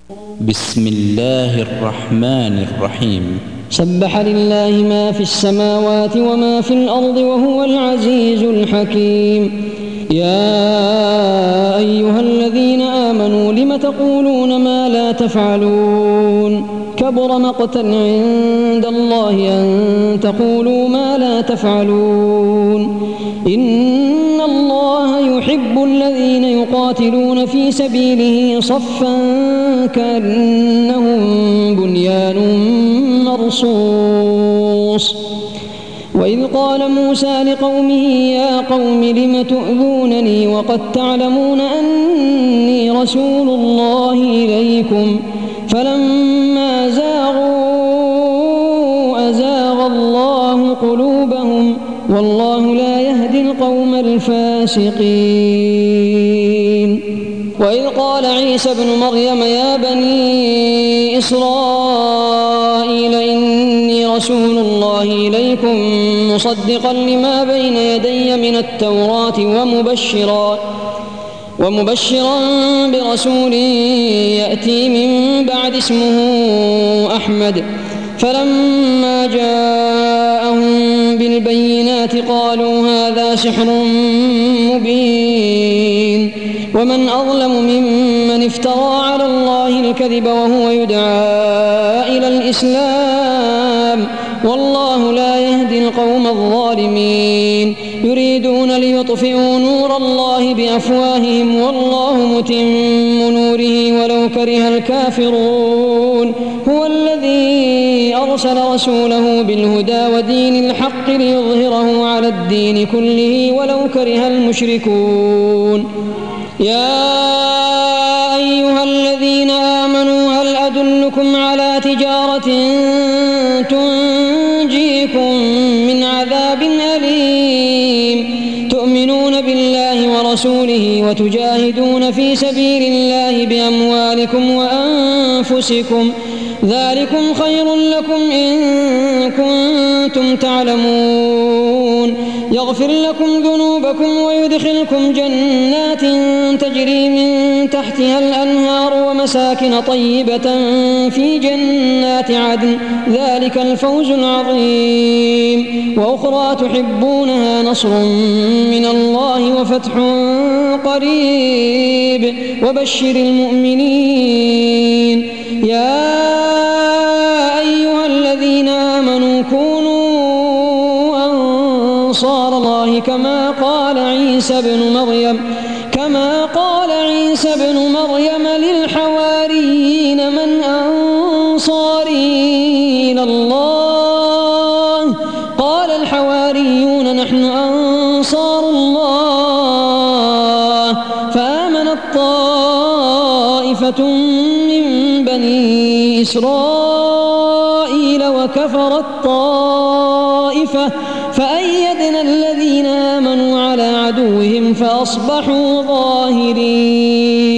بسم الله الرحمن الرحيم. سبح لله ما في السماوات وما في الأرض وهو العزيز الحكيم. يا أيها الذين آمنوا لم تقولون ما لا تفعلون كبر مقتا عند الله أن تقولوا ما لا تفعلون. إن الله يحب الذين يقاتلون في سبيله صفا كأنهم بنيان مرصوص. وإذ قال موسى لقومه يا قوم لم تؤذونني وقد تعلمون أني رسول الله إليكم فلما زاغوا أزاغ الله قلوبهم والله لا يهدي القوم الفاسقين. وإذ قال عيسى ابن مريم يا بني إسرائيل إني رسول الله إليكم مصدقا لما بين يدي من التوراة ومبشرا برسول يأتي من بعد اسمه أحمد. فلما جاءهم بالبينات قالوا هذا سحر مبين ومن أظلم ممن افترى على الله الكذب وهو يدعى إلى الإسلام والله لا يهدي القوم الظالمين. يريدون ليطفئوا نور الله بأفواههم والله متم نوره ولو كره الكافرون. هو الذي أرسل رسوله بالهدى ودين الحق ليظهره على الدين كله ولو كره المشركون. يا أيها الذين آمنوا هل أدلكم على تجارة تنجيكم من عذاب أليم تؤمنون بالله ورسوله وتجاهدون في سبيل الله بأموالكم وأنفسكم ذلكم خير لكم إن كنتم تعلمون. يغفر لكم ذنوبكم ويدخلكم جنات تجري من تحتها الأنهار ومساكن طيبة في جنات عدن ذلك الفوز العظيم. وأخرى تحبونها نصر من الله وفتح قريب وبشر المؤمنين. يا أيها الذين آمنوا كونوا أنصار الله كما قال عيسى ابن مريم للحواريين من أنصاري إلى الله قال الحواريون نحن أنصار الله. فآمنت طائفة من بني إسرائيل وكفرت طائفة فأيدنا الذين آمنوا على عدوهم فأصبحوا ظاهرين.